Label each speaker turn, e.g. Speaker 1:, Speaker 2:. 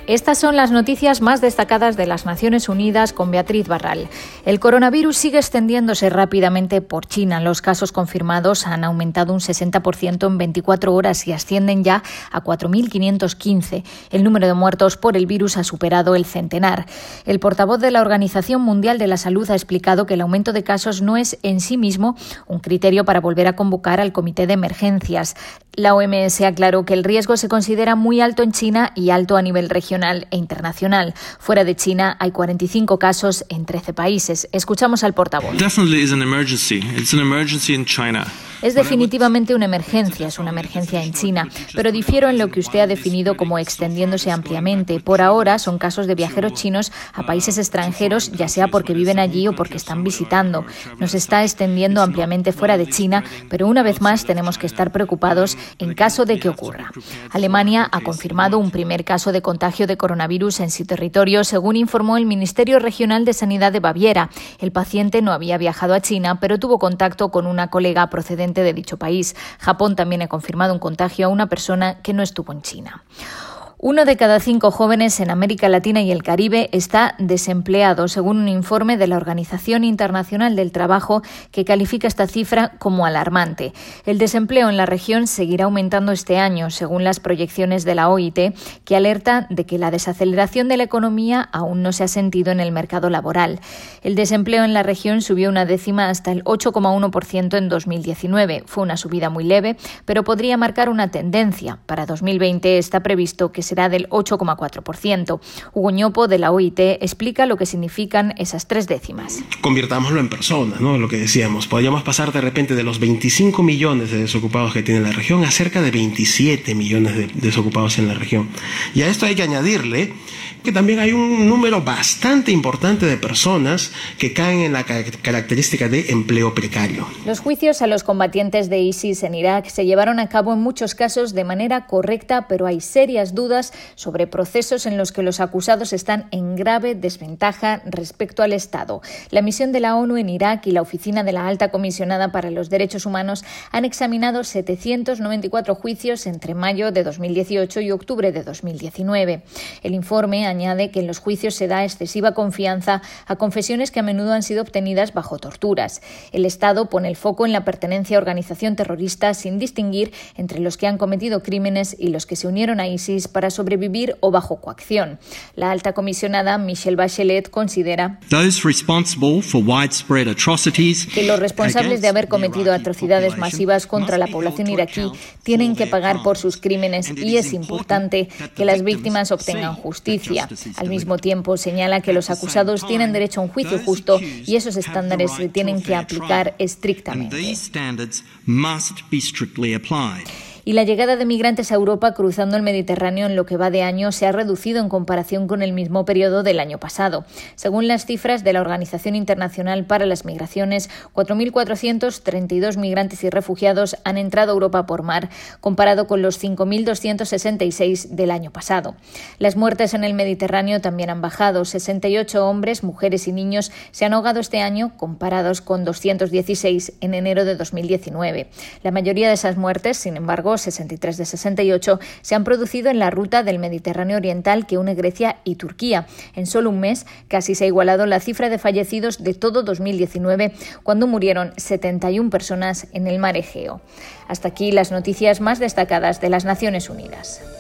Speaker 1: Estas son las noticias más destacadas de las Naciones Unidas con Beatriz Barral. El coronavirus sigue extendiéndose rápidamente por China. Los casos confirmados han aumentado un 60% en 24 horas y ascienden ya a 4.515. El número de muertos por el virus ha superado el centenar. El portavoz de la Organización Mundial de la Salud ha explicado que el aumento de casos no es en sí mismo un criterio para volver a convocar al Comité de Emergencias. La OMS aclaró que el riesgo se considera muy alto en China y alto a nivel regional e internacional. Fuera de China hay 45 casos en 13 países. Escuchamos al portavoz. Es definitivamente una emergencia, es una emergencia en China, pero difiero en lo que usted ha definido como extendiéndose ampliamente. Por ahora son casos de viajeros chinos a países extranjeros, ya sea porque viven allí o porque están visitando. Nos está extendiendo ampliamente fuera de China, pero una vez más tenemos que estar preocupados en caso de que ocurra. Alemania ha confirmado un primer caso de contagio de coronavirus en su territorio, según informó el Ministerio Regional de Sanidad de Baviera. El paciente no había viajado a China, pero tuvo contacto con una colega procedente de dicho país. Japón también ha confirmado un contagio a una persona que no estuvo en China. 1 de cada 5 jóvenes en América Latina y el Caribe está desempleado, según un informe de la Organización Internacional del Trabajo que califica esta cifra como alarmante. El desempleo en la región seguirá aumentando este año, según las proyecciones de la OIT, que alerta de que la desaceleración de la economía aún no se ha sentido en el mercado laboral. El desempleo en la región subió una décima hasta el 8,1% en 2019. Fue una subida muy leve, pero podría marcar una tendencia. Para 2020 está previsto que será del 8,4%. Hugo Ñopo, de la OIT, explica lo que significan esas 3 décimas.
Speaker 2: Convirtámoslo en personas, ¿no? Lo que decíamos, podríamos pasar de repente de los 25 millones de desocupados que tiene la región a cerca de 27 millones de desocupados en la región. Y a esto hay que añadirle que también hay un número bastante importante de personas que caen en la característica de empleo precario.
Speaker 1: Los juicios a los combatientes de ISIS en Irak se llevaron a cabo en muchos casos de manera correcta, pero hay serias dudas sobre procesos en los que los acusados están en grave desventaja respecto al Estado. La misión de la ONU en Irak y la Oficina de la Alta Comisionada para los Derechos Humanos han examinado 794 juicios entre mayo de 2018 y octubre de 2019. El informe añade que en los juicios se da excesiva confianza a confesiones que a menudo han sido obtenidas bajo torturas. El Estado pone el foco en la pertenencia a organización terrorista sin distinguir entre los que han cometido crímenes y los que se unieron a ISIS para sobrevivir o bajo coacción. La alta comisionada Michelle Bachelet considera que los responsables de haber cometido atrocidades masivas contra la población iraquí tienen que pagar por sus crímenes y es importante que las víctimas obtengan justicia. Al mismo tiempo, señala que los acusados tienen derecho a un juicio justo y esos estándares se tienen que aplicar estrictamente. Y la llegada de migrantes a Europa cruzando el Mediterráneo en lo que va de año se ha reducido en comparación con el mismo periodo del año pasado. Según las cifras de la Organización Internacional para las Migraciones, 4.432 migrantes y refugiados han entrado a Europa por mar, comparado con los 5.266 del año pasado. Las muertes en el Mediterráneo también han bajado. 68 hombres, mujeres y niños se han ahogado este año, comparados con 216 en enero de 2019. La mayoría de esas muertes, sin embargo, 63 de 68, se han producido en la ruta del Mediterráneo Oriental que une Grecia y Turquía. En solo un mes casi se ha igualado la cifra de fallecidos de todo 2019, cuando murieron 71 personas en el mar Egeo. Hasta aquí las noticias más destacadas de las Naciones Unidas.